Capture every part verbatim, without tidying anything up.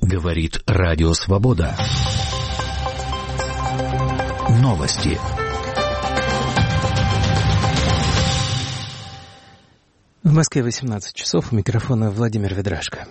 Говорит Радио Свобода. Новости. В Москве восемнадцать часов. У микрофона Владимир Ведрашко.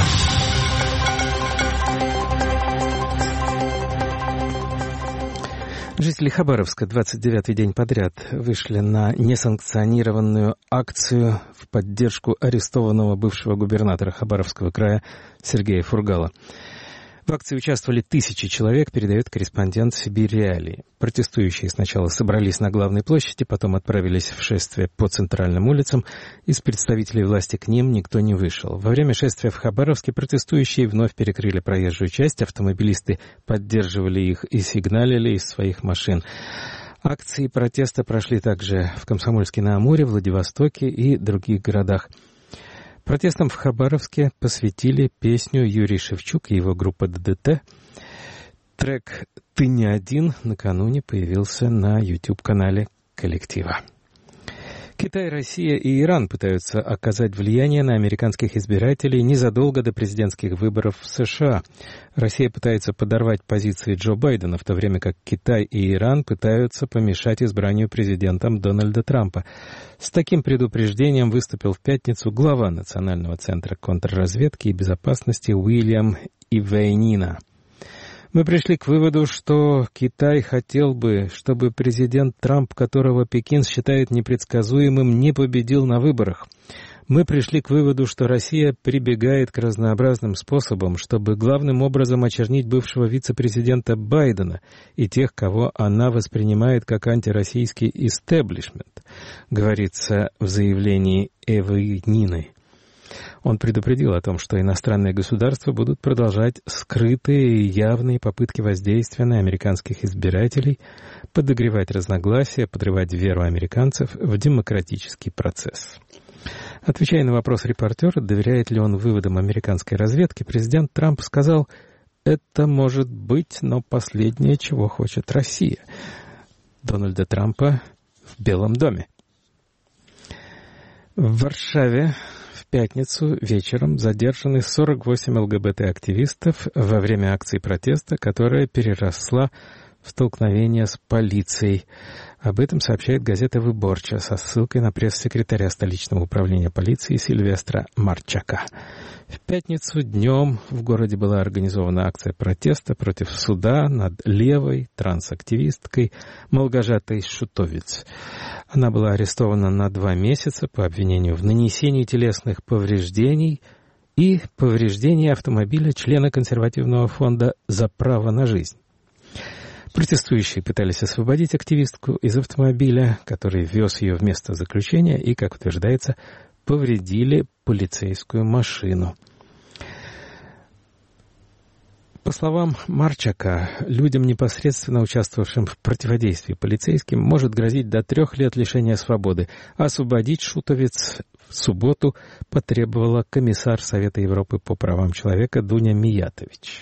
Жители Хабаровска двадцать девятый день подряд вышли на несанкционированную акцию в поддержку арестованного бывшего губернатора Хабаровского края Сергея Фургала. В акции участвовали тысячи человек, передает корреспондент Сибирь Реалии. Протестующие сначала собрались на главной площади, потом отправились в шествие по центральным улицам. Из представителей власти к ним никто не вышел. Во время шествия в Хабаровске протестующие вновь перекрыли проезжую часть, автомобилисты поддерживали их и сигналили из своих машин. Акции протеста прошли также в Комсомольске-на-Амуре, Владивостоке и других городах. Протестам в Хабаровске посвятили песню Юрий Шевчук и его группа ДДТ. Трек «Ты не один» накануне появился на YouTube-канале коллектива. Китай, Россия и Иран пытаются оказать влияние на американских избирателей незадолго до президентских выборов в США. Россия пытается подорвать позиции Джо Байдена, в то время как Китай и Иран пытаются помешать избранию президентом Дональда Трампа. С таким предупреждением выступил в пятницу глава Национального центра контрразведки и безопасности Уильям Ивейнина. Мы пришли к выводу, что Китай хотел бы, чтобы президент Трамп, которого Пекин считает непредсказуемым, не победил на выборах. Мы пришли к выводу, что Россия прибегает к разнообразным способам, чтобы главным образом очернить бывшего вице-президента Байдена и тех, кого она воспринимает как антироссийский истеблишмент, говорится в заявлении Ивейнины. Он предупредил о том, что иностранные государства будут продолжать скрытые и явные попытки воздействия на американских избирателей, подогревать разногласия, подрывать веру американцев в демократический процесс. Отвечая на вопрос репортера, доверяет ли он выводам американской разведки, президент Трамп сказал: «Это может быть, но последнее, чего хочет Россия». Дональда Трампа в Белом доме. В Варшаве в пятницу вечером задержаны сорок восемь ЛГБТ-активистов во время акции протеста, которая переросла в столкновение с полицией. Об этом сообщает газета «Выборча» со ссылкой на пресс-секретаря столичного управления полиции Сильвестра Марчака. В пятницу днем в городе была организована акция протеста против суда над левой трансактивисткой Малгожатой Шутовец. Она была арестована на два месяца по обвинению в нанесении телесных повреждений и повреждении автомобиля члена консервативного фонда «За право на жизнь». Протестующие пытались освободить активистку из автомобиля, который вез ее в место заключения, и, как утверждается, повредили полицейскую машину. По словам Марчака, людям, непосредственно участвовавшим в противодействии полицейским, может грозить до трех лет лишения свободы. Освободить Шутовец в субботу потребовала комиссар Совета Европы по правам человека Дуня Миятович.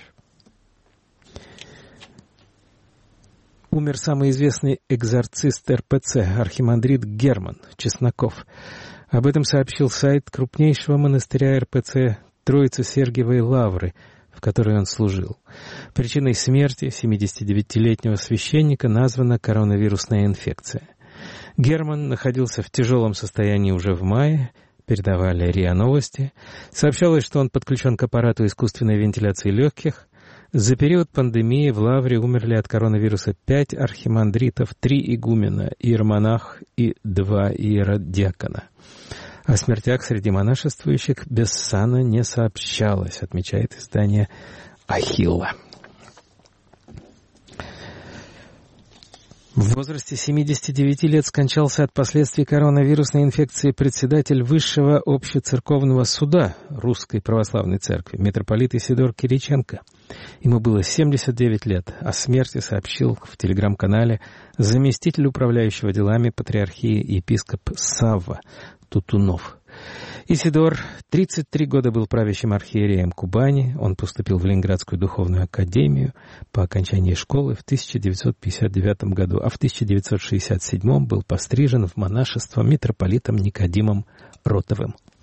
Умер самый известный экзорцист эр пэ цэ, архимандрит Герман Чесноков. Об этом сообщил сайт крупнейшего монастыря эр пэ цэ Троице-Сергиевой Лавры, в которой он служил. Причиной смерти семидесятидевятилетнего священника названа коронавирусная инфекция. Герман находился в тяжелом состоянии уже в мае, передавали РИА Новости. Сообщалось, что он подключен к аппарату искусственной вентиляции легких. За период пандемии в Лавре умерли от коронавируса пять архимандритов, три игумена, иеромонах и два иеродиакона. О смертях среди монашествующих без сана не сообщалось, отмечает издание «Ахилла». В возрасте семидесяти девяти лет скончался от последствий коронавирусной инфекции председатель Высшего общецерковного суда Русской Православной Церкви, митрополит Исидор Кириченко. Ему было семьдесят девять лет. О смерти сообщил в телеграм-канале заместитель управляющего делами патриархии епископ Савва Тутунов. Исидор тридцать три года был правящим архиереем Кубани. Он поступил в Ленинградскую духовную академию по окончании школы в тысяча девятьсот пятьдесят девятом году, а в тысяча девятьсот шестьдесят седьмом был пострижен в монашество митрополитом Никодимом Ротовым.